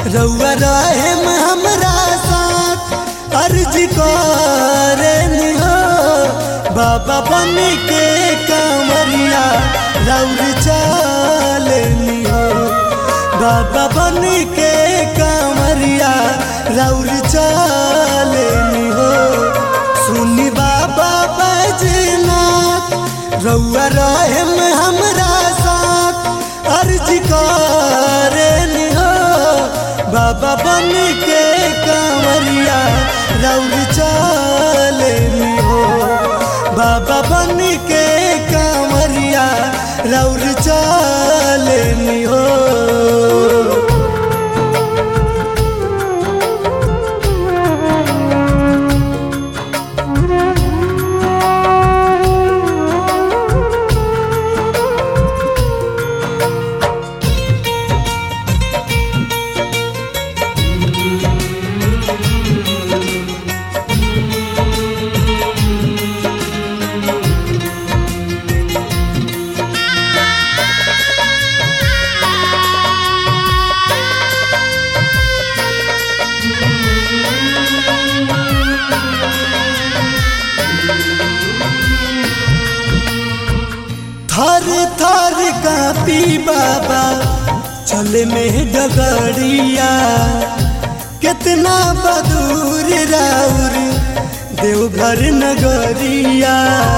रउआ रहे हमरा साथ अर्ज करे हो बाबा बन के कांवरिया राउर चले हो बाबा बन के कांवरिया राउर चले हो। सुनी बाबा बैजनाथ रउआ रहे हमरा साथ अर्ज करे हो बाबा बन के कांवरिया राउर चले हो बाबा बन के कांवरिया राउर चले हो। थर थर कापी बाबा चले में डगरिया कितना बदूर राउर देवघर नगरिया।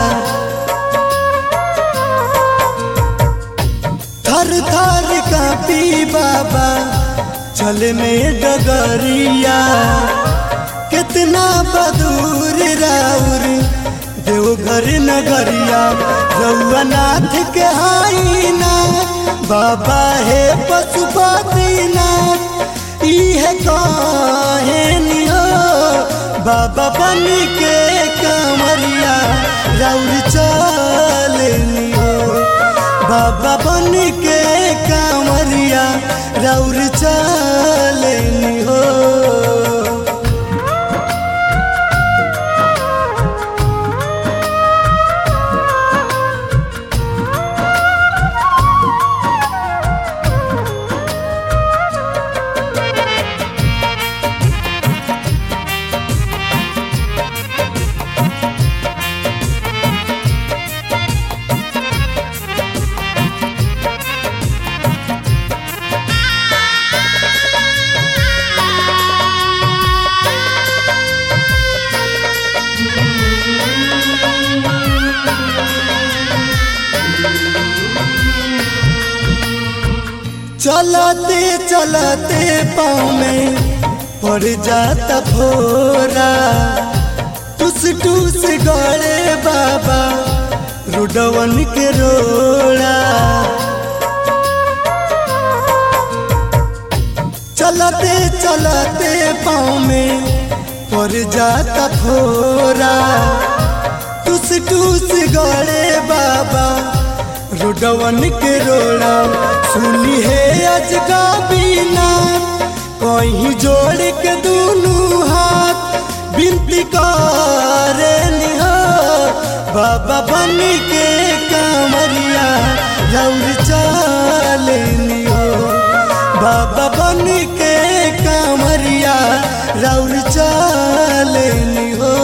थर थर कापी बाबा चले में डगरिया कितना बदूर राउर देवघर नगरिया। रउआ नाथ के हाईना बाबा है पशुपतिनाथ इहे कहे हो बाबा बन के कांवरिया राउर चले हो बाबा बन के कांवरिया राउर चले हो। चलते चलते पाँव में पड़ जाता फोरा टूस टूस गड़े बाबा रुडवन के रोड़ा। चलते चलते पाँव में पड़ जाता फोरा टूस टूस गड़े बाबा रुडवन के रोड़ा। सुनी है अजगा बिना कहीं जोड़ के दोनों हाथ बिनती करे हो बाबा बन के कांवरिया राउर चले हो बाबा बन के कांवरिया राउर चले हो।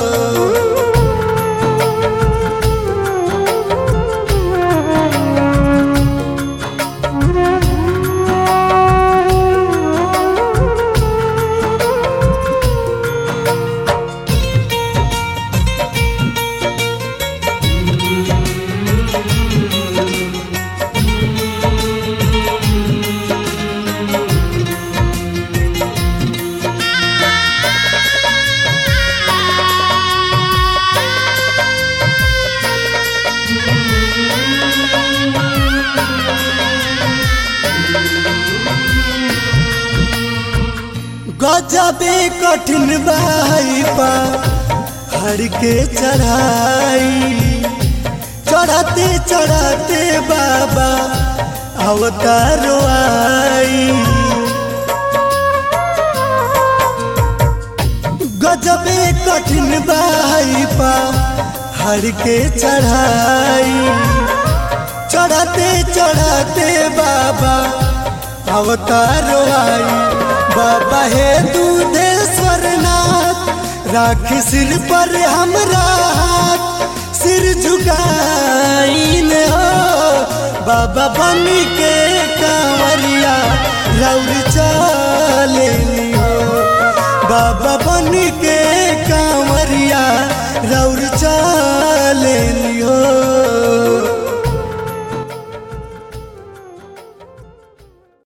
गजबे कठिन बाई पा हर के चढ़ाई चढ़ाते चढ़ाते बाबा अवतारो आई। गजबे कठिन बाई पा हर के चढ़ाई चढ़ाते चढ़ाते बाबा अवतारो आई। बाबा हे दूधेश्वर नाथ, राख सिर पर हमरा हाथ, सिर झुकाइन हो। बाबा बन के कांवरिया रौर चलेनी हो, बाबा बन के